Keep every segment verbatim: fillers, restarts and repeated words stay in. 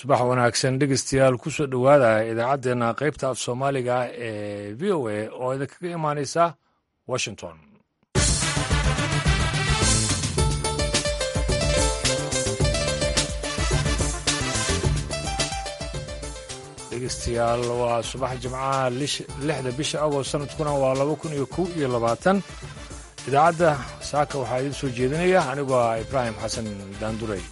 subax wanaagsan dhegeystayaal kusoo dhowaada idaacaddeenna qaybta af soomaaliga ee v o a oo idinkaga imaaneysa washington. dhegeystayaal waa subax jimcaha lixda bisha agost sanadkuna waa laba kun iyo kow iyo labaatan. idaacadda saaka waxaa idiin soo jeedinaya anigoo ah ibraahim xasan daanduray.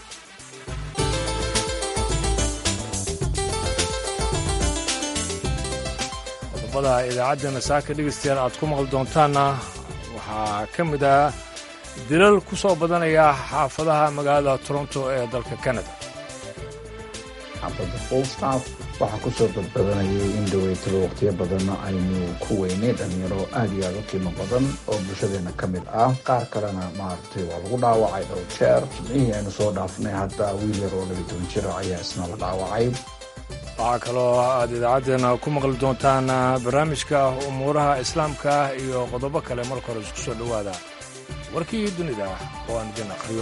qodobada idaacaddeenna saaka dhegeystayaal aad ku maqli doontaanna waxaa ka mid ah dilal ku soo badanaya xaafadaha magaalada toronto ee dalka canada. xaafadda falstaff waxaa ku soo badbadanayay in dhaweytaba waqtiyo badanna aynu ku weynay dhalinyaro aad iyo aad u qiimo badan oo bulshadeena ka mid ah. qaar kalena maaragtay waa lagu dhaawacay dhowr jeer. jimcihii aynu soo dhaafnay hadda wiil yar oo labiyi toban jira ayaa isna la dhaawacay. waxaa kaloo aad idaacaddeenna ku maqli doontaan barnaamijka umuuraha islaamka iyo qodobo kale. marka hore isku soo dhowaada warkii dunida oo aan idin akhriyo.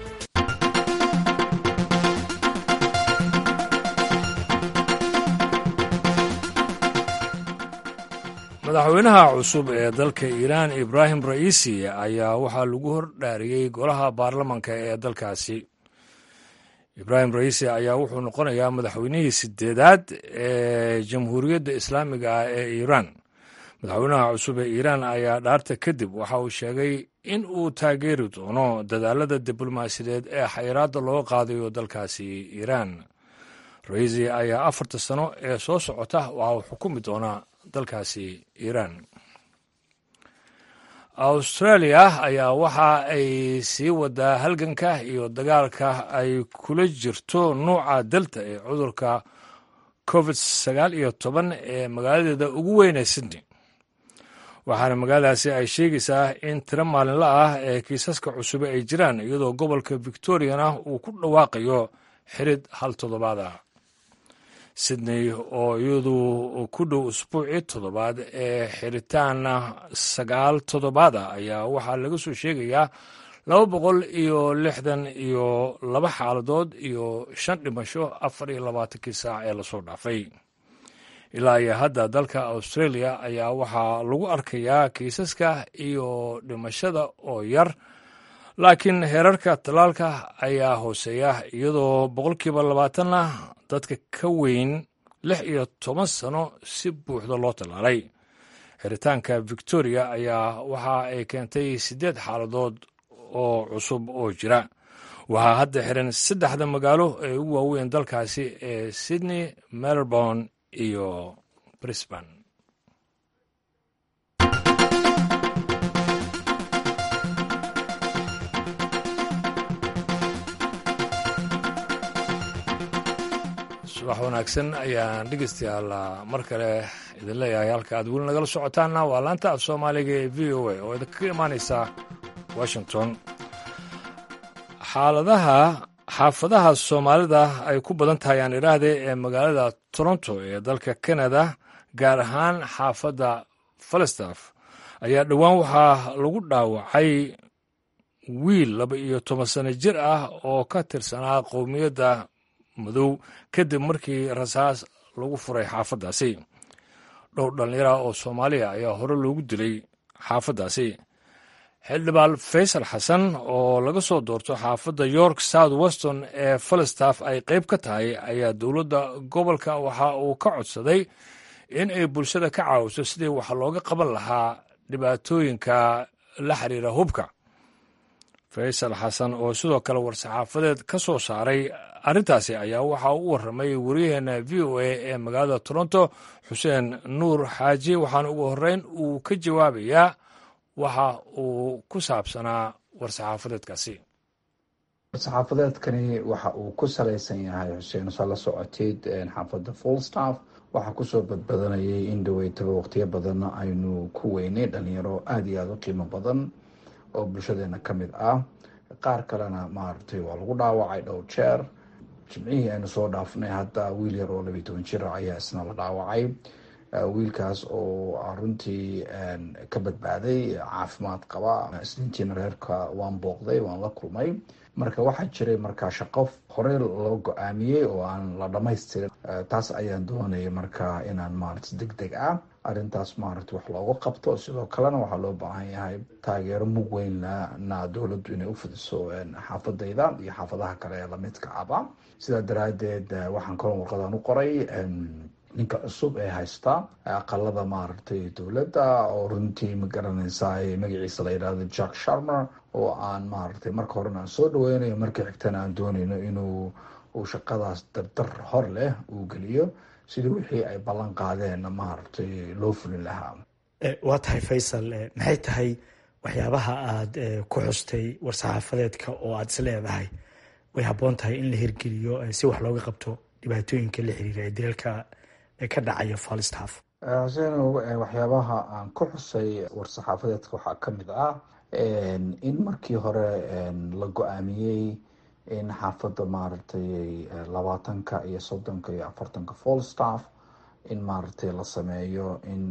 madaxweynaha cusub ee dalka iiraan ibraahim ra'iisi ayaa waxaa lagu hordhaariyey golaha baarlamanka ee dalkaasi. ibraahim ra'iisi ayaa wuxuu noqonayaa madaxweynihii sideedaad ee jamhuuriyadda islaamiga ah ee iiraan. madaxweynaha cusub ee iiraan ayaa dhaarta kadib waxa uu sheegay in uu taageeri doono dadaalada diblomaasiyadeed ee xayiraadda loo qaadayo dalkaasi iiraan. ra'iisi ayaa afarta sano ee soo socota waxa uu xukumi doonaa dalkaasi iiraan. australia ayaa waxa ay sii wadaa halganka iyo dagaalka ay kula jirto nuuca delta ee cudurka covid sagaal iyo toban ee magaaladeeda ugu weynee sydney. waxaana magaaladaasi ay sheegaysaa in tiro maalinla ah ee kiisaska cusube ay jiraan, iyadoo gobolka victoriana uu ku dhawaaqayo xirid hal toddobaad ah. sydney oo iyadu ku dhow usbuucii toddobaad ee xiritaan sagaal toddobaad ah ayaa waxaa laga soo sheegayaa laba boqol iyo lixdan iyo laba xaaladood iyo shan dhimasho afar iyo labaatankii saac ee lasoo dhaafay. ilaa iyo hadda dalka australia ayaa waxaa lagu arkayaa kiisaska iyo dhimashada oo yar, laakiin heerarka tallaalka ayaa hooseeya, iyadoo boqolkiiba labaatanna dadka ka weyn lix iyo toban sano si buuxda loo tallaalay. xiritaanka victoria ayaa waxa ay keentay siddeed xaaladood oo cusub oo jira. waxaa hadda xiran saddexda magaalo ee ugu waaweyn dalkaasi ee sydney, melbourne iyo brisbane. subax wanaagsan ayaan dhegeystayaal mar kale idin leeyahay. halka aad weli nagala socotaanna waa laanta af soomaaliga ee v o a oo idinkaga imaaneysa washington. xaaladaha xaafadaha soomaalida ay ku badan tahay aan idhaahde ee magaalada toronto ee dalka canada, gaar ahaan xaafadda falstaff, ayaa dhowaan waxaa lagu dhaawacay wiil laba iyo toban sano jir ah oo ka tirsanaa qowmiyadda madow kadib markii rasaas lagu furay xaafaddaasi. dhowr dhallinyara oo soomaaliya ayaa hore loogu dilay xaafaddaasi. xildhibaan faysal xasan oo laga soo doorto xaafadda york south weston ee falstaff ay qayb ka tahay ayaa dowladda gobolka waxa uu ka codsaday in ay bulshada ka caawiso sidii wax looga qaban lahaa dhibaatooyinka la xiriira hubka. faysal xasan oo sidoo kale war-saxaafadeed ka soo saaray arrintaasi ayaa waxa uu u warramay waryaheena v o a ee magaalada toronto xuseen nuur xaaji, waxaana ugu horreyn uu ka jawaabayaa waxa uu ku saabsanaa war-saxaafadeedkaasi. war-saxaafadeedkani waxa uu ku salaysan yahay xuseen soo la socoteed xaafadda falstaff waxaa kusoo badbadanayay in dhaweytaba waqtiyo badanna aynu ku weynay dhalinyaro aad iyo aad u qiimo badan oo bulshadeena ka mid ah. qaar kalena maaragtay waa lagu dhaawacay dhowr jeer. jimcihii aynu soo dhaafnay hadda wiil yar oo labiyi toban jira ayaa isna la dhaawacay. wiilkaas oo runtii ka badbaaday, caafimaad qaba. isniintiina reerka waan booqday, waan la kulmay. marka waxaa jiray markaa shaqo hore loo go-aamiyey oo aan la dhamaystirin. taas ayaan doonaya marka inaan maarata deg deg ah arrintaas maarata wax looga qabto. sidoo kalena waxaa loo baahan yahay taageero mug weynna dowladdu inay u fidiso xaafadayda iyo xaafadaha kale ee lamidka aba. sidaa daraadeed waxaan kaloo warqadaan u qoray ninka cusub ee haysta aqalada maaragtay dowladda oo runtii ma garanaysaa magaciisa la yidhahdo Jack Sharmer, oo aan maaragtay marka horena aan soo dhaweynayo, markii xigtana aan doonayno inuu uu shaqadaas dardar hor leh uu geliyo sidii wixii ay ballan qaadeen maaragtay loo fulin lahaa. waa tahay Faysal, maxay tahay waxyaabaha aad ku xustay war-saxaafadeedka oo aad is leedahay way habboon tahay in la hirgeliyo si wax looga qabto dhibaatooyinka la xiriira ee dilalka ka dhacaya Falstaff? xuseen, waxyaabaha aan ku xusay war-saxaafadeedka waxaa ka mid ah in markii hore la go-aamiyey in xaafadda maaragtay labaatanka iyo soddonka iyo afartanka Falstaff in maaragtay la sameeyo in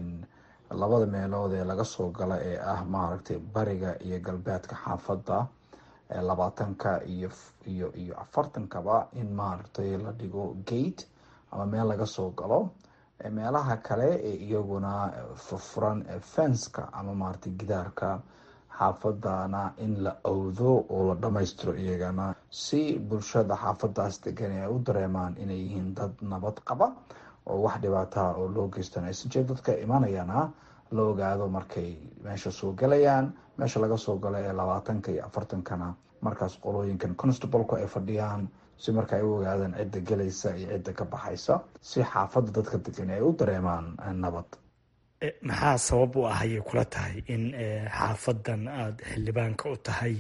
labada meelood ee laga soo gala ee ah maaragtay bariga iyo galbeedka xaafadda labaatanka iyo iyo iyo afartankaba in maaragtay la dhigo gate ama meel laga soo galo. meelaha kale ee iyaguna furfuran fenska ama maaragtay gidaarka xaafadana in la awdo oo la dhamaystiro iyagana si bulshada xaafadaas degan ay u dareemaan inay yihiin dad nabad qaba oo wax dhibaataha oo loo geystan aysan jirin. dadka imanayana la ogaado markay meesha soo galayaan, meesha laga soo galo ee labaatanka iyo afartankana markaas qolooyinkan constableka ay fadhiyaan si marka ay u ogaadaan cidda gelaysa iyo cidda ka baxaysa, si xaafadda dadka degan ay u dareemaan nabad. maxaa sabab u ahayay kula tahay in xaafadan aada xildhibaanka u tahay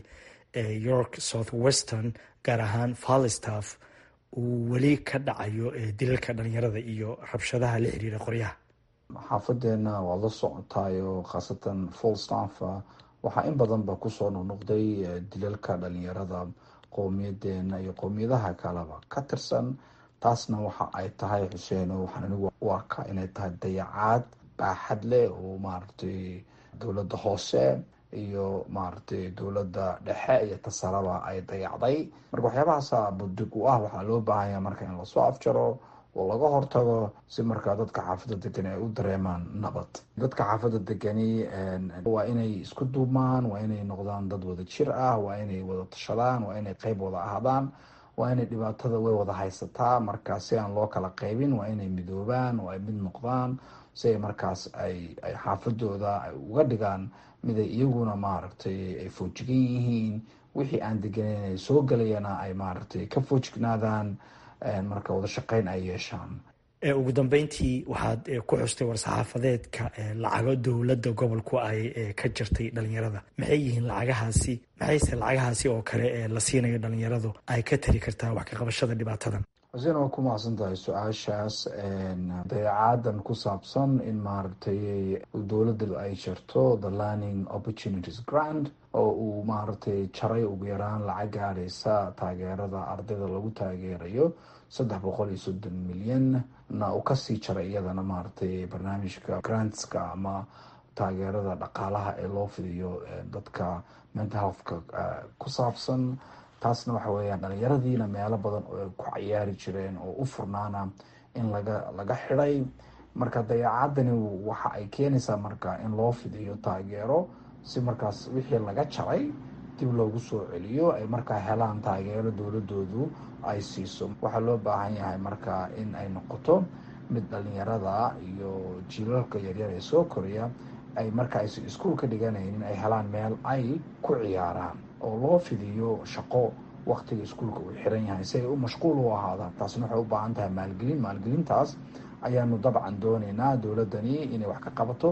York South Western gaar ahaan Falstaff uu weli ka dhacayo dilalka dhalinyarada iyo rabshadaha la xiriira qoryaha? xaafadeena waa la socotaayo khaasatan Falstaff waxaa in badan ba kusoo noqnoqday dilalka dhalinyarada qowmiyadeena iyo qowmiyadaha kaleba ka tirsan. taasna waxa ay tahay xuseen, waxaan anigu u arkaa inay tahay dayacaad baaxad leh oo maaragtay dowladda hoose iyo maaragtay dowladda dhexe iyo tasaraba ay dayacday. marka waxyaabahaasa budig u ah waxaa loo baahanya marka in lasoo afjaro oo laga hortago si markaa dadka xaafadda degani ay u dareemaan nabad. dadka xaafadda degani waa inay isku duubmaan, waa inay noqdaan dad wada jir ah, waa inay wada tashadaan, waa inay qeyb wada ahaadaan, waa inay dhibaatada way wada haysataa. markaa si aan loo kala qeybin waa inay midoobaan oo ay mid noqdaan si ay markaas ay ay xaafadooda ay uga dhigaan mid ay iyaguna maaragtay ay foojigan yihiin, wixii aan deganeyn ay soo galayana ay maaragtay ka foojignaadaan, marka wada shaqeyn ay yeeshaan. ugu dambeyntii waxaad ku xustay war-saxaafadeedka lacago dowladda gobolku ay ka jirtay dhalinyarada. maxay yihiin lacagahaasi? maxayse lacagahaasi oo kale la siinayo dhalinyaradu ay ka tari kartaa wax ka qabashada dhibaatadan? xuseen, waa ku mahadsan tahay su-aashaas. dayacaadan ku saabsan in maaragtay dowladda ay jirto the learning opportunities grant oo uu maaragtay jaray ugu yaraan lacag gaadhaysa taageerada ardayda lagu taageerayo saddex boqol iyo soddon milyan na uu kasii jaray iyadana maaragtay barnaamijka grantska ama taageerada dhaqaalaha ee loo fidiyo dadka mental healthka ku saabsan. taasna waxa weeyaan dhalinyaradiina meelo badan oo ku ciyaari jireen oo u furnaana in laga laga xidhay. marka dayaacadani waxa ay keenaysaa marka in loo fidiyo taageero si markaas wixii laga jaray dib loogu soo celiyo, ay markaa helaan taageero dowladoodu ay siiso. waxaa loo baahan yahay marka in ay noqoto mid dhalinyarada iyo jiilalka yaryar ee soo koraya ay marka aysan iskuul ka dhiganaynin ay helaan meel ay ku ciyaaraan oo loo fidiyo shaqo waktiga iskuulka uu xiran yahay si ay u mashquul u ahaadaan. taasna waxay u baahan tahay maalgelin. maalgelintaas ayaanu dabcan doonaynaa dowladdani inay wax ka qabato.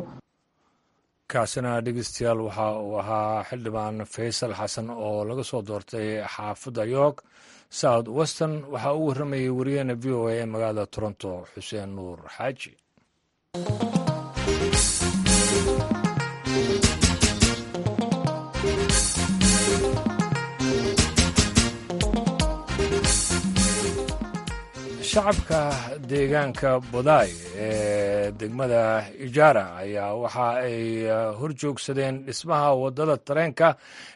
kaasina dhegeystayaal waxa uu ahaa xildhibaan Faysal Xasan oo laga soo doortay xaafadda York South Western. waxaa uu warramayay wariyaheena v o a ee magaalada Toronto Xuseen Nuur Xaaji. shacabka deegaanka bodaay ee degmada ijaara ayaa waxa ay horjoogsadeen dhismaha waddada tareenka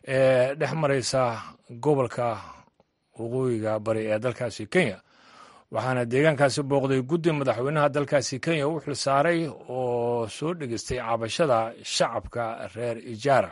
ee dhex maraysa gobolka waqooyiga bari ee dalkaasi kenya waxaana deegaankaasi booqday guddi madaxweynaha dalkaasi kenya u xilsaaray oo soo dhegeystay cabashada shacabka reer ijaara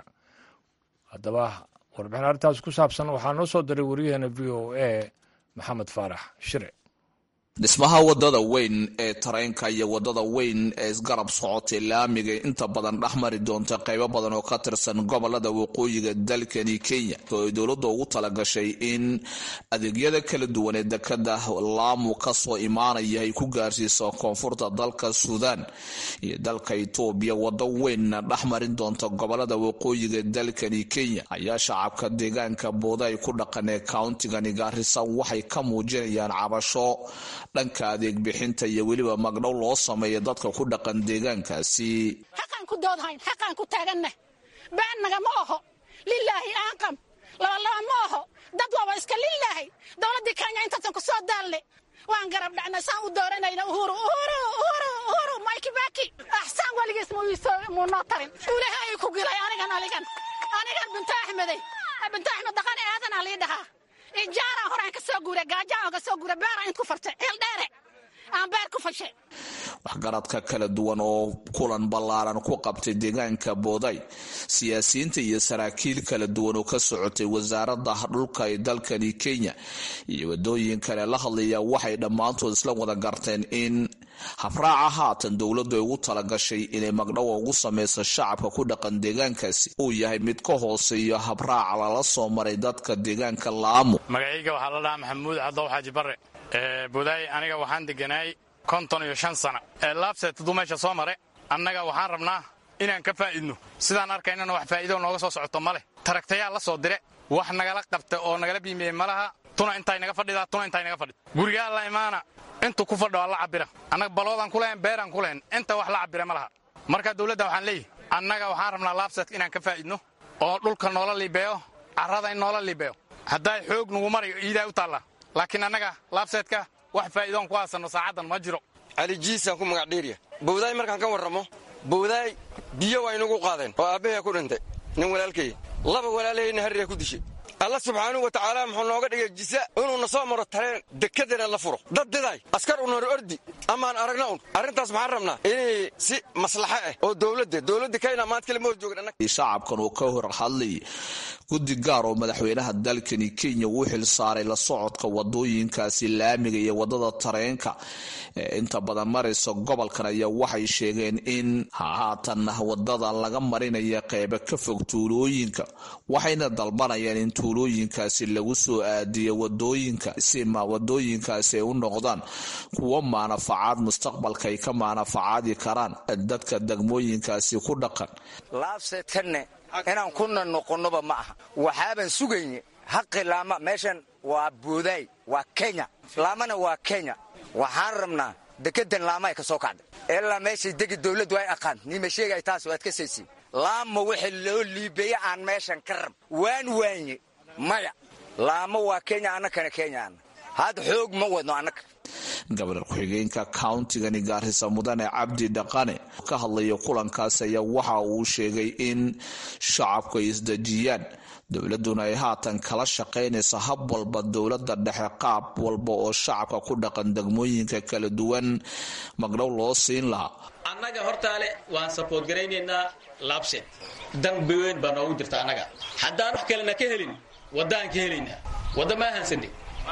haddaba warbixin arrintaas ku saabsan waxaa noo soo diray wariyaheena v o a maxamed faarax shire dhismaha wadada weyn ee tareenka iyo wadada weyn ee isgarab socotay laamiga inta badan dhexmari doonta qaybo badan oo ka tirsan gobolada waqooyiga dalkani Kenya oo dowladda ugu talagashay in adeegyada kala duwan ee dekada Lamu ka soo imaanaya ay ku gaarsiiso koonfurta dalka Suudaan iyo dalka Itoobiya wada weyn dhexmarin doonta gobolada waqooyiga dalkani Kenya ayaa shacabka deegaanka Boday ku dhaqan ee county-ga Garissa waxay ka muujinayaan cabasho dhanka adeeg bixinta iyo weliba magdhow loo sameeyo dadka ku dhaqan deegaankaasi xaqan ku doodhayn xaqan ku taaganna baanaga ma oho lillahi aqam la la ma oho dad waa iska lillahi dawladda Kenya inta tan ku soo daalle waan garab dhacna saan u dooranayna uhuru uhuru uhuru uhuru Mike Baki ahsan waligiis mu isoo mu nootarin ulaahay ku gilay anigan anigan anigan binta Ahmeday binta Ahmed dhaqan aadan ali dhaha ijaara horaan ka soo guuray gaajaan ka soo guuray beer inta ku fartay el dheere aan beer ku fashay waxgaradka kala duwan oo kulan ballaaran ku qabtay deegaanka Boday siyaasiyiinta iyo saraakiil kala duwan oo ka socotay wasaaradda dhulka ee dalkani Kenya iyo wadooyin kale la hadlaya waxay dhamaantood isla wada garteen in habraaca haatan dowladdu ay ugu talagashay inay magdhow ugu sameyso shacabka ku dhaqan deegaankaasi uu yahay mid ka hooseeya habraaca lala soo maray dadka deegaanka Lamu magacayga waxaa la dhahaa Maxamuud Cadow Xaaji Barre ee Boday aniga waxaan deganay konton iyo shan sano ee laabseed dumeesha soo maray annaga waxaan rabnaa inaan ka faa'iidno sidaan arkaynana wax faa'iido nooga soo socoto male taragtayaa la soo dire wax nagala qabta oo nagala biimay malaha tuna intay naga fadhidaa tuna intay naga fadhid guriga la imaana inta ku fadho la cabira annaga baloodan ku leen beeran ku leen inta wax la cabira malaha marka dawladda waxaan leeyahay annaga waxaan rabnaa laabseed inaan ka faa'iidno oo dhulka noola liibeeyo carrada in noola liibeeyo hadday xoog nagu marayo iidaa u taala laakiin annaga laabseedka wax faa'iidoon ku haasano saacadan ma jiro ali jiisan ku magac dheeriya Boday markaan ka warramo Boday biyo way nagu qaadeen oo aabahay ku dhintay nin walaalkay laba walaalahayna harriya ku dishay Allah subhanahu wa ta'ala muxuu nooga dhigay jisa inuu na soo maro tareen dekadana la furo dad diday askar u noor ordi amaan aragna un arintaas maxaan rabnaa inay si maslaxa ah oo dawladda dawladda Kenya maad kale ma joogna shacabkan oo ka hor hadlay guddi gaar oo madaxweynaha dalkani Kenya uu xil saaray la socodka wadooyinkaasi laamiga iyo wadada tareenka inta badan marayso gobolkan ayaa waxay sheegeen in haatan wadada laga marinayo qayb ka fog tuulooyinka waxayna dalbanayaan in tuulooyinkaasi lagu soo aadiyo wadooyinka si ma wadooyinkaasi ay u noqdaan kuwa maanafacaad mustaqbalka ay ka maanafacaadi karaan dadka degmooyinkaasi ku dhaqan laabseedkane inaan ku noqonoba ma aha waxaaban sugayni xaqi laama meeshan waa Boday waa Kenya laamana waa Kenya waxaan rabnaa dekedan laama ay ka soo kacday ilaa meeshii degi dawladdu ay aqaan nima sheegay taas waad ka seysay laama wixii loo liibeeyay aan meeshan ka rab waan waanye maya laama waa Kenya anaka Kenya had xoog ma wadno anaka gabar ku-xigeenka county-ga Garissa Mudane Cabdi Dhaqane ka hadlaya kulankaas ayaa waxa uu sheegay in shacabku ay isdajiyaan dawladuna ay haatan kala shaqeynayso hab walba dawladda dhexe qaab walba oo shacabka ku dhaqan degmooyinka kala duwan magdhow loo siin lahaa annaga hortaale waan support gareynaynaa laabseed dambi weyn baa noogu jirta annaga haddaan wax kalena ka helin wadaan ka helaynaa wada ma hansanay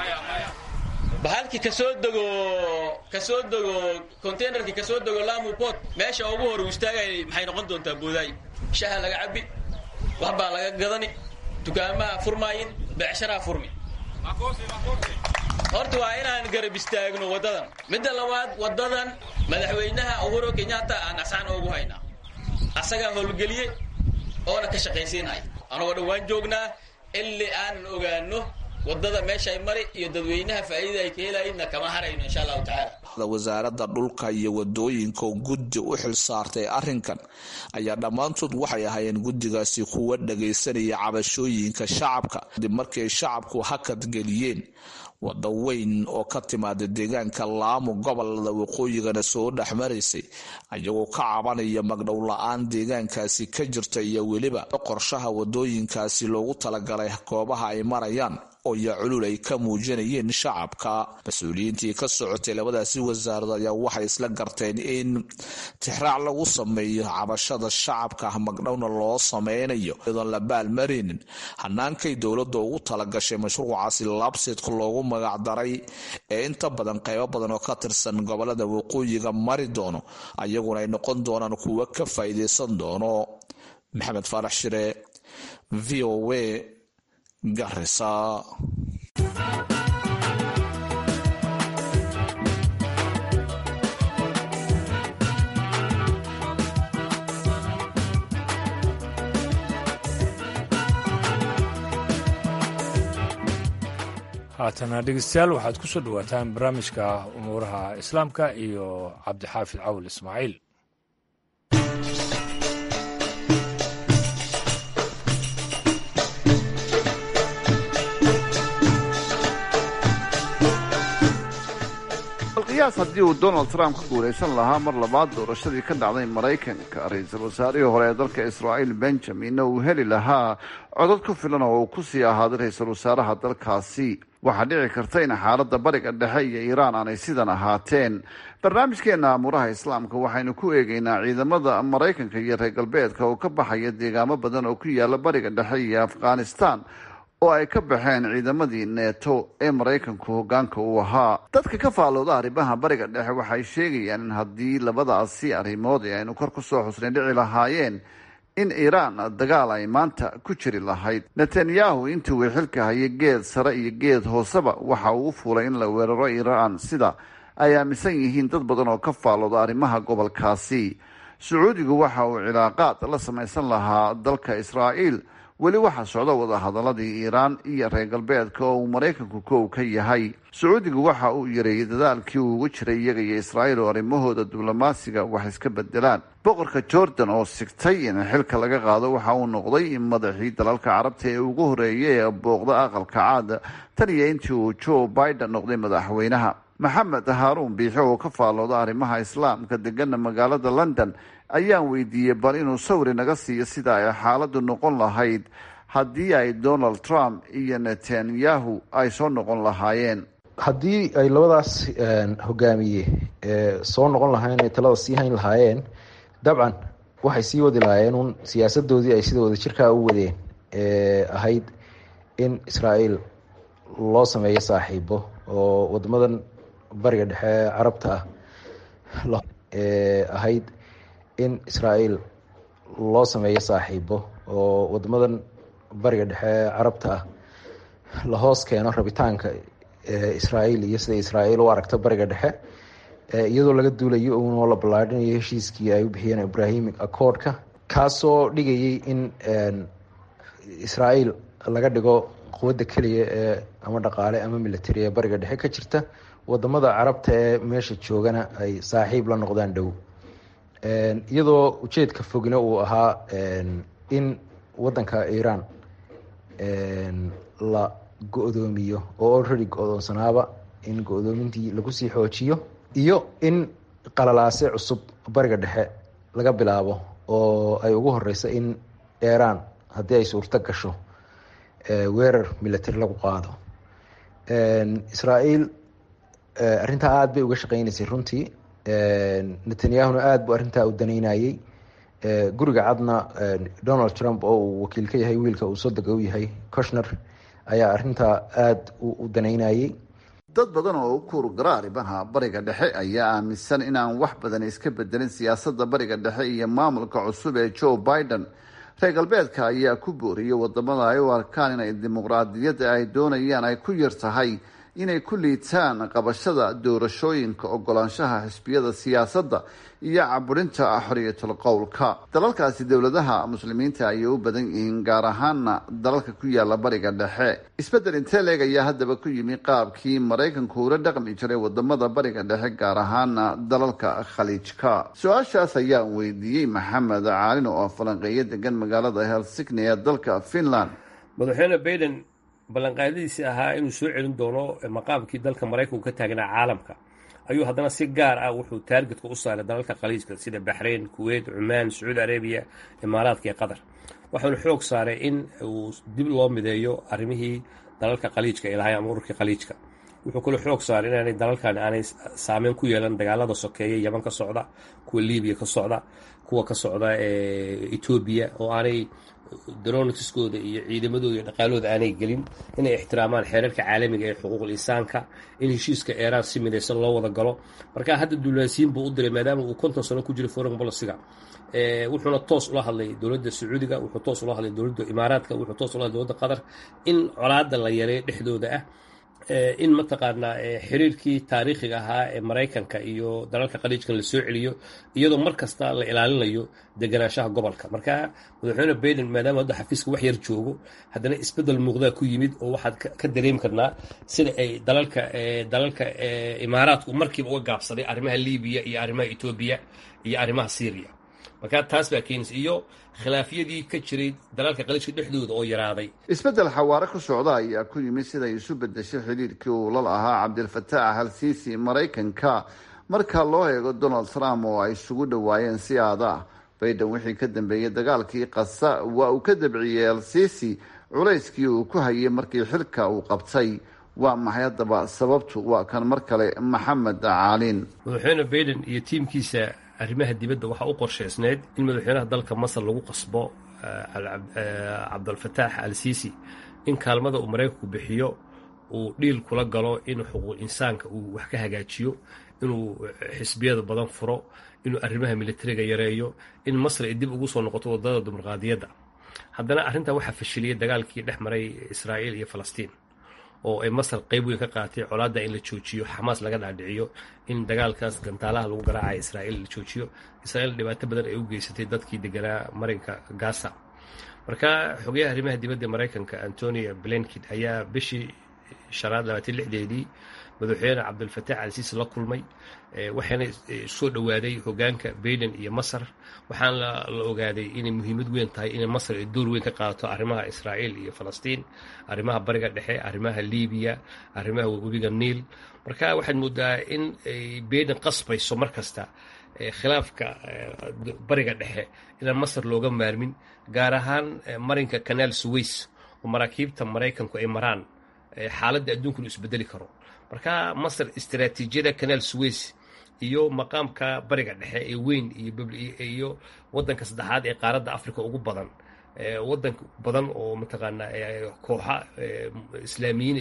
bahalki ka soo dago ka soo dago containerki ka soo dago Lamu Port meesha ugu hor istaagay maxay noqon doontaa Boday shaha laga cabi wax baa laga gadani dukaamaha furmaayin beecshara furmi horta waa inaan garab istaagno wadadan midda labaad wadadan madaxweynaha Uhuru Kenyatta aan asaan ugu haynaa asaga howlgaliye oo la ka shaqaysiinay anagu dhawaan joognaa ilaa aan ogaano wadada meesha ay mari iyo dadweynaha faa'iidada ay ka helayeen kama harayno insha Allah ta'ala. wasaaradda dhulka iyo wadooyinka guddi u xil saartay arrinkan ayaa dhammaantood waxay ahaayeen guddigaasi kuwa dhageysanaya cabashooyinka shacabka dib markay shacabku hakad geliyeen wada weyn oo ka timaada deegaanka Laamo gobolada waqooyigana soo dhaxmaraysay ayagoo ka cabanaya magdhow la'aan deegaankaasi ka jirta iyo weliba qorshaha wadooyinkaasi loogu talagalay goobaha ay marayaan oo ya culul ay ka muujinayeen shacabka. Mas'uuliyiintii ka socotay labadaasi wasaarada ayaa waxay isla garteen in tixraac lagu sameeyo cabashada shacabka magdhowna loo sameynayo iyadoo la baalmarinin hanaankay dowladda ugu talagashay mashruucaasi labseedka loogu magac daray ee inta badan qaybo badan oo ka tirsan gobolada waqooyiga mari doono ayaguna ay noqon doonaan kuwa ka faa'iideysan doono. Maxamed Faarax Shire, V O A, Garissa. haatana dhegeystayaal waxaad ku soo dhawaataan barnaamijka umuuraha islaamka iyo cabdixaafid cawl ismaaciil. alqiyaas haddii uu donald trump ka guulaysan lahaa mar labaad doorashadii ka dhacday maraykanka ra-iisul wasaarihii hore ee dalka israa'iil benjaminna uu heli lahaa codad ku filan oo uu ku sii ahaaday ra-iisul wasaaraha dalkaasi. waxaa dhici karta in xaaladda bariga dhexe iyo iiraan aanay sidan ahaateen. barnaamijkeena amuuraha islaamka waxaynu ku eegaynaa ciidamada maraykanka iyo reer galbeedka oo ka baxaya deegaamo badan oo ku yaala bariga dhexe iyo afghanistan oo ay ka baxeen ciidamadii neeto ee maraykanku hoggaanka u ahaa. dadka ka faallooda arrimaha bariga dhexe waxay sheegayaan in haddii labadaasi arrimood ee aynu kor ku soo xusnay dhici lahaayeen in iiraan dagaal ay maanta ku jiri lahayd. netanyahu intii uu xilka hayay geed sare iyo geed hooseba waxa uu u fuulay in la weeraro iiraan sida ay aaminsan yihiin dad badan oo ka faallooda arrimaha gobolkaasi. sacuudigu waxa uu cilaaqaad la samaysan lahaa dalka israa'iil. weli waxaa socda wadahadaladii iiraan iyo reer galbeedka oo uu maraykanku kow ka yahay. sacuudigu waxa uu yareeyey dadaalkii uu ugu jiray iyaga iyo israa'iil oo arrimahooda diblomaasiga wax iska bedelaan. boqorka jordan oo sigtay in xilka laga qaado waxa uu noqday madaxii dalalka carabta ee ugu horeeyay ee booqda aqalka caada tan iyo intii uu joe biden noqday madaxweynaha. maxamed haaruun biixi oo ka faallooda arrimaha islaamka degana magaalada london ayaan weydiiyey bal inuu sawri naga siiyo sida ay xaaladdu noqon lahayd haddii ay donald trump iyo netanyahu ay soo noqon lahaayeen. haddii ay labadaas hogaamiye soo noqon lahaayeen ay talada sii hayn lahaayeen dabcan waxay sii wadi lahaayeen un siyaasadoodii ay sida wada jirkaa u wadeen ee ahayd in israa'iil loo sameeyo saaxiibo oo wadamadan bariga dhexe carabta ah ee ahayd in israa'iil loo sameeyo saaxiibo oo wadamadan bariga dhexe carabta ah la hoos keeno rabitaanka israa'iil iyo sida israa'iil u aragta bariga dhexe iyadoo laga duulayo unoo la ballaadhinayo heshiiskii ay u bixiyeen ibrahimic accordka kaasoo dhigayay in israa'iil laga dhigo quwadda keliya ee ama dhaqaale ama military ee bariga dhexe ka jirta. wadamada carabta ee meesha joogana ay saaxiib la noqdaan dhow, iyadoo ujeedka fogina uu ahaa in wadanka iiraan la go-doomiyo oo already go-doonsanaaba in go-doomintii lagu sii xoojiyo iyo in qalalaase cusub bariga dhexe laga bilaabo oo ay ugu horeyso in iiraan haddii ay suurto gasho weerar military lagu qaado. israa'iil arrintaa aada bay uga shaqeynaysay runtii. netanyahuna aada buu arrintaa u daneynayey. guriga cadna donald trump oo uu wakiil ka yahay wiilka uu sodega u yahay kushner ayaa arrintaa aada u daneynayey. dad badan oo u kuurgara arrimaha bariga dhexe ayaa aaminsan inaan wax badan iska bedelin siyaasadda bariga dhexe iyo maamulka cusub ee joe biden. reer galbeedka ayaa ku booriyey wadamada ay u arkaan inay dimuqraadiyadda ay doonayaan ay ku yar tahay inay ku liitaan qabashada doorashooyinka, ogolaanshaha xisbiyada siyaasadda iyo caburinta xorriyatul qowlka. dalalkaasi dowladaha muslimiinta ayay u badan yihiin, gaar ahaana dalalka ku yaala bariga dhexe. isbeddel intee leeg ayaa haddaba ku yimi qaabkii maraykanku ula dhaqmi jiray wadamada bariga dhexe, gaar ahaana dalalka khaliijka? su-aashaas ayaan weydiiyey maxamed caalin oo falanqeeyo degan magaalada helsinki ee dalka finland. madaxweyne baiden ballanqaadadiisii ahaa inuu soo celin doono maqaamkii dalka maraykanku ka taagnaa caalamka ayuu haddana si gaar ah wuxuu taargetka u saaray dalalka khaliijka sida baxrayn, kuweyt, cumaan, sacuudi arabiya, imaaraadka iyo qatar. waxaanu xoog saaray in uu dib loo mideeyo arrimihii dalalka khaliijka ay lahayn ama ururkii khaliijka. wuxuu kaloo xoog saaray inaanay dalalkan aanay saameyn ku yeelan dagaalada sokeeya yaman ka socda, kuwa libiya ka socda, kuwa ka socda etoobiya, oo aanay dronkiskooda iyo ciidamadooda iyo dhaqaalahooda aanay gelin, inay ixtiraamaan xeerarka caalamiga ee xuquuqul insaanka, in heshiiska eeraan si midaysan loo wada galo. marka hadda duulaansiin buu u diray maadaama uu konton sano ku jiro foreign policy-ga. wuxuuna toos ula hadlay dowladda sacuudiga, wuxuu toos ula hadlay dowladda imaaraadka, wuxuu toos ula hadlay dowladda qatar in colaada la yareeyo dhexdooda ah, in mataqaanaa xiriirkii taariikhiga ahaa ee maraykanka iyo dalalka khaliijkan la soo celiyo, iyadoo mar kasta la ilaalinayo deganaanshaha gobolka. marka madaxweyne baiden maadaama hadda xafiiska wax yar joogo, haddana isbeddel muuqdaa ku yimid oo waxaad ka dareemi karnaa sida ay dalalka dalalka imaaraadku markiiba uga gaabsaday arrimaha libiya iyo arrimaha etoobiya iyo arrimaha syriya. marka taas baa keenaysa iyo khilaafyadii ka jiray dalalka khaliijka dhexdooda oo yaraaday. isbeddel xawaare ku socda ayaa ku yimid siday isu bedeshay xidhiirkii uu la lahaa cabdilfataax al-siisi maraykanka marka loo eego donald trump oo ay isugu dhowaayeen si aada. baiden wixii ka dambeeyey dagaalkii qasa waa uu ka dabciyey al-siisi culayskii uu ku hayay markii xilka uu qabtay. waa maxay haddaba sababtu? waa kan mar kale maxamed caalin. madaxweyne baiden iyo tiimkiisa arrimaha dibadda waxaa u qorshaysneyd in madaxweynaha dalka masar lagu qasbo cabdilfataax al-siisi in kaalmada uu maraykanku bixiyo uu dhiil kula galo, inuu xuquuq insaanka uu wax ka hagaajiyo, inuu xisbiyada badan furo, inuu arrimaha militariga yareeyo, in masar ay dib ugu soo noqoto wadada dimuqraadiyadda. haddana arrintaa waxaa fashiliyey dagaalkii dhex maray israa'iil iyo falastiin, oo ay masar qayb weyn ka qaatay colaadda in la joojiyo, xamaas laga dhaadhiciyo, in dagaalkaas gantaalaha lagu garaacaya israa'iil la joojiyo. israa'iil dhibaato badan ay u geysatay dadkii deganaa marinka gaza. marka xogayaha arrimaha dibadda maraykanka antonio blinken ayaa bishii shanaad labaatan lixdeedii madaxweyne cabdilfataax al-siisi la kulmay, waxaana soo dhowaaday hogaanka baiden iyo masar. waxaana la ogaaday inay muhiimad weyn tahay inay masar ay door weyn ka qaadato arrimaha israa'iil iyo falastiin, arrimaha bariga dhexe, arrimaha libiya, arrimaha webiga niil. marka waxaad moodaa in ay baiden qasbayso mar kasta khilaafka bariga dhexe inaan masar looga maarmin, gaar ahaan marinka kanaal suways oo maraakiibta maraykanku ay maraan, xaaladda adduunkuna isbedeli karo. marka masar istaraatiijiyada kanaal suways iyo maqaamka bariga dhexe ee weyn iyo wadanka saddexaad ee qaaradda africa ugu badan, wadan badan oo mataqaanaa kooxa islaamiyiin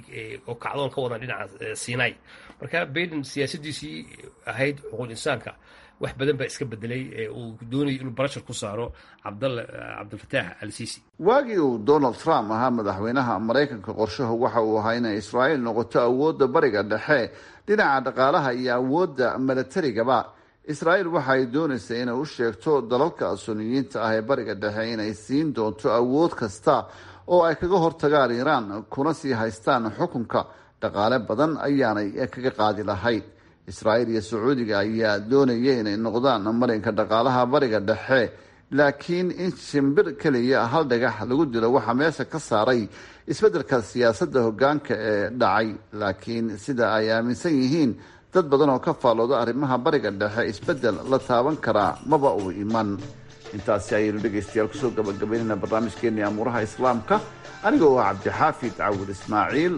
oo kacdoon ka wadan dhinaca sinai. marka baiden siyaasadiisii ahayd xuquuq insaanka wax badan baa iska bedelay, uu doonayay inuu barashar ku saaro cabdilfataax al-siisi. waagii uu donald trump ahaa madaxweynaha maraykanka, qorshahu waxa uu ahaa inay israa'iil noqoto awoodda bariga dhexe dhinaca dhaqaalaha iyo awoodda milatarigaba. israa'iil waxa ay doonaysa inay u sheegto dalalka suniyiinta ah ee bariga dhexe inay siin doonto awood kasta oo ay kaga hortagaan iiraan kuna sii haystaan xukunka. dhaqaale badan ayaanay kaga qaadi lahayd. israa'iil iyo sacuudiga ayaa doonaya inay noqdaan marinka dhaqaalaha bariga dhexe, laakiin in shimbir keliya hal dhagax lagu dilo waxaa meesha ka saaray isbeddelka siyaasadda hoggaanka ee dhacay. laakiin sida ay aaminsan yihiin dad badan oo ka faallooda arrimaha bariga dhexe, isbeddel la taaban karaa maba uu iman. intaasi ayaynu dhegaystayaal kusoo gabagabaynayna barnaamijkeenii amuuraha islaamka, anigoo ah cabdixaafid cawud ismaaciil.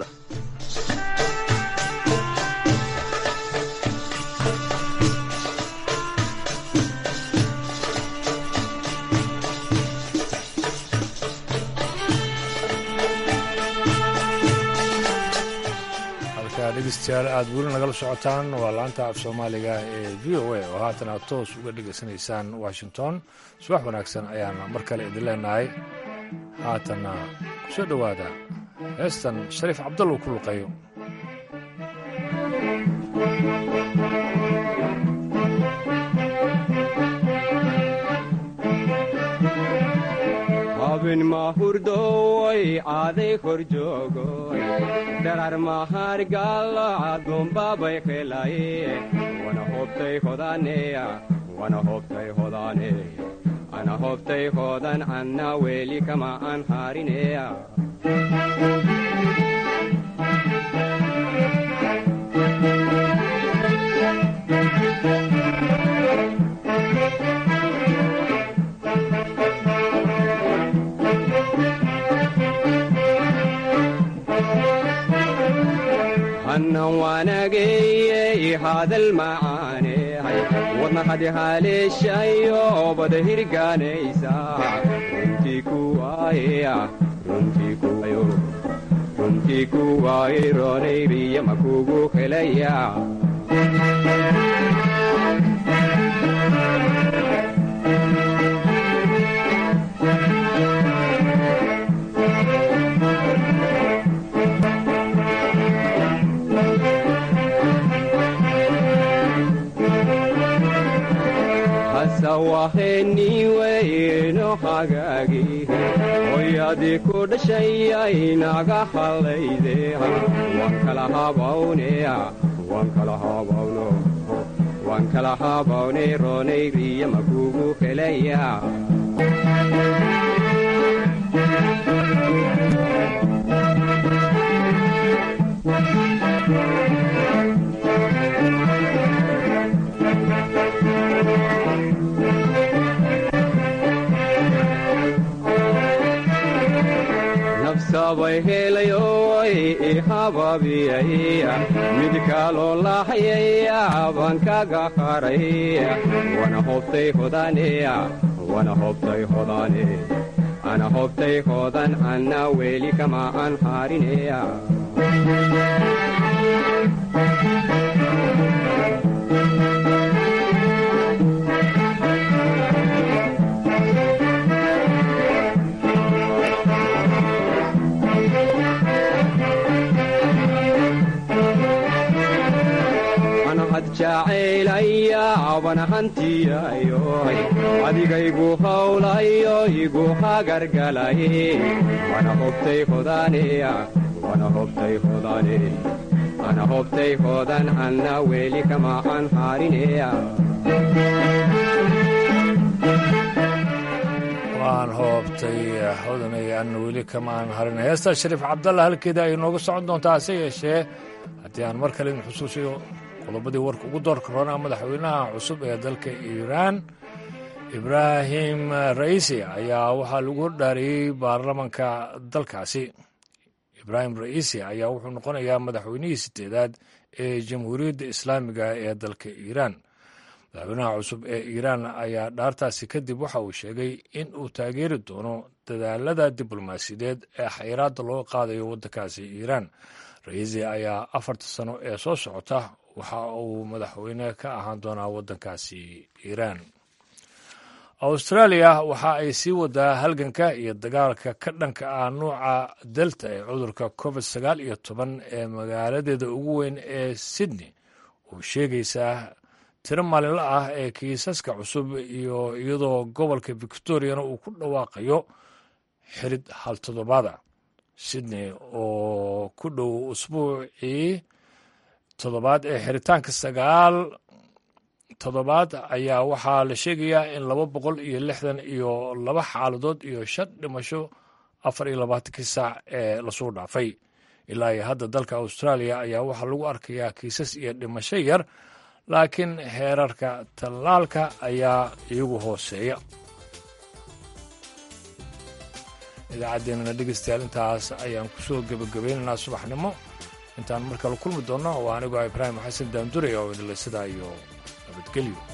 dhegeystayaal aada weli nagala socotaan waa laanta af soomaaliga ee v o a oo haatan aad toos uga dhegaysanaysaan washington. subax wanaagsan ayaan mar kale idin leenahay. haatanna kusoo dhowaada heestan shariif cabdallow ku luqeeyo. habin mahurdoy aaday kor joogoy dharar mahargala adumbabay qelaye wana hobtay hodaneya wana hobtay hodane ana hobtay hodan anna weli kama an harineya أنا واناقي هذا المعاني وضنا خدي هالي الشاي وبدهر قانيسا رنتي كوايا رنتي كوايو رنتي كواي روني بيا مكوكو خليا sawaheni weyno hagaagi hoyadii ku dhashayay naga halayde waan kala habawneya waan kala habawno waan kala habawne roonay riya makugu helaya sabay helayoy ihababiyaya mid kaloo lahayaya baan kaga qaraya wana hobtay hodaneya wana hobtay hodane ana hobtay hodan anna weli kama an harineya jacaylaya wana hantiyayoy adigaygu hawlayo igu hagargalaye wana hobtay hodaneya wana hobtay hodane ana hobtay hodan anna weli kama an harineya waan hoobtay hodanay anna weli kama aan harinay heestaa shariif cabdalla halkeeda ay nooga socon doontaa hase yeeshee haddii aan mar kale idin xusuusiyo qodobadii warka ugu doorka roonaa madaxweynaha cusub ee dalka iiraan ibraahim ra'iisi ayaa waxaa lagu hordhaariyey baarlamanka dalkaasi ibraahim ra'iisi ayaa wuxuu noqonayaa madaxweynihii sideedaad ee jamhuuriyadda islaamiga ee dalka iiraan madaxweynaha cusub ee iiraan ayaa dhaartaasi kadib waxa uu sheegay in uu taageeri doono dadaalada diblomaasiyadeed ee xayiraadda loo qaadayo waddankaasi iiraan ra'iisi ayaa afarta sano ee soo socota waxa uu madaxweyne ka ahaan doonaa waddankaasi iiraan austraaliya waxa ay sii wadaa halganka iyo dagaalka ka dhanka ah nuuca delta ee cudurka covid sagaal iyo toban ee magaaladeeda ugu weyn ee sydney oo sheegaysaa tiro maalinla ah ee kiisaska cusub iyo iyadoo gobolka victoriana uu ku dhawaaqayo xirid hal toddobaada sydney oo ku dhow usbuucii toddobaad ee xiritaanka sagaal toddobaad ayaa waxaa la sheegayaa in laba boqol iyo lixdan iyo laba xaaladood iyo shan dhimasho afar iyo labaatankii saac ee lasoo dhaafay ilaa iyo hadda dalka austraaliya ayaa waxaa lagu arkayaa kiisas iyo dhimasho yar laakiin heerarka tallaalka ayaa iyagu hooseeya idaacaddeenana dhegeystayaal intaas ayaan ku soo gebagabaynaynaa subaxnimo intaan markale kulmi doonno waa anigoo ibraahim xasan daandure oo idinle sidaa iyo nabadgelyo